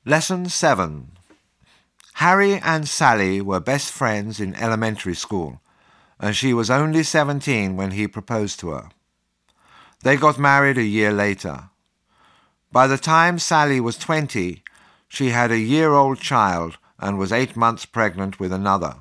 Lesson 7. Harry and Sally were best friends in elementary school, and she was only 17 when he proposed to her. They got married a year later. By the time Sally was 20, she had a year-old child and was 8 months pregnant with another.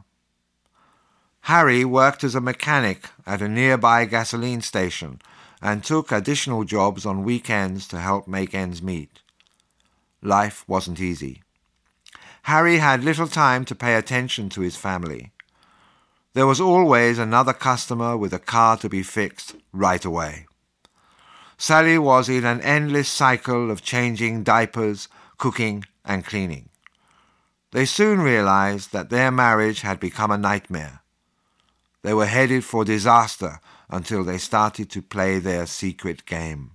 Harry worked as a mechanic at a nearby gasoline station and took additional jobs on weekends to help make ends meet. Life wasn't easy. Harry had little time to pay attention to his family. There was always another customer with a car to be fixed right away. Sally was in an endless cycle of changing diapers, cooking, and cleaning. They soon realized that their marriage had become a nightmare. They were headed for disaster until they started to play their secret game.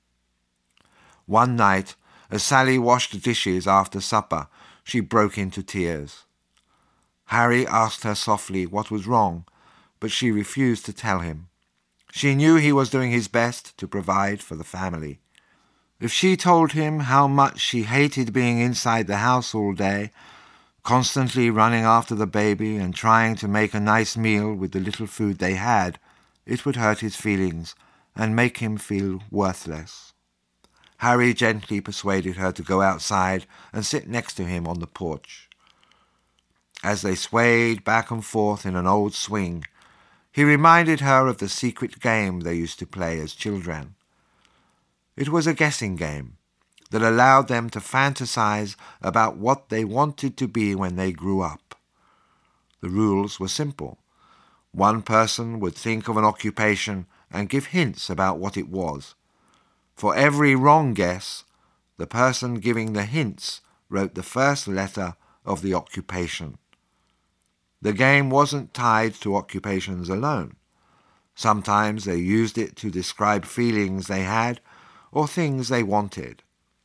One night, as Sally washed the dishes after supper, she broke into tears. Harry asked her softly what was wrong, but she refused to tell him. She knew he was doing his best to provide for the family. If she told him how much she hated being inside the house all day, constantly running after the baby and trying to make a nice meal with the little food they had, it would hurt his feelings and make him feel worthless. Harry gently persuaded her to go outside and sit next to him on the porch. As they swayed back and forth in an old swing, he reminded her of the secret game they used to play as children. It was a guessing game that allowed them to fantasize about what they wanted to be when they grew up. The rules were simple. One person would think of an occupation and give hints about what it was. For every wrong guess, the person giving the hints wrote the first letter of the occupation. The game wasn't tied to occupations alone. Sometimes they used it to describe feelings they had or things they wanted.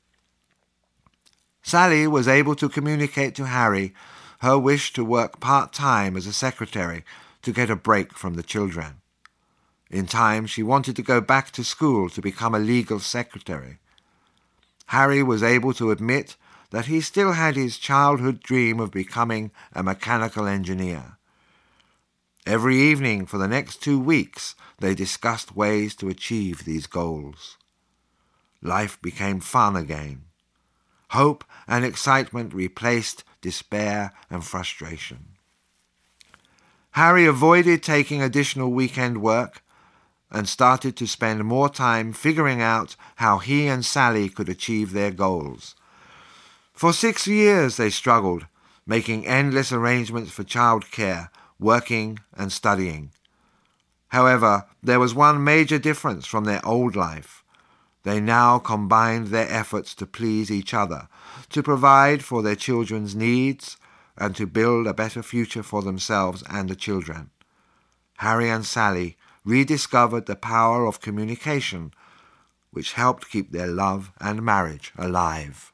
Sally was able to communicate to Harry her wish to work part-time as a secretary to get a break from the children. In time, she wanted to go back to school to become a legal secretary. Harry was able to admit that he still had his childhood dream of becoming a mechanical engineer. Every evening for the next 2 weeks, they discussed ways to achieve these goals. Life became fun again. Hope and excitement replaced despair and frustration. Harry avoided taking additional weekend work and started to spend more time figuring out how he and Sally could achieve their goals. For 6 years they struggled, making endless arrangements for childcare, working and studying. However, there was one major difference from their old life. They now combined their efforts to please each other, to provide for their children's needs, and to build a better future for themselves and the children. Harry and Sally rediscovered the power of communication, which helped keep their love and marriage alive.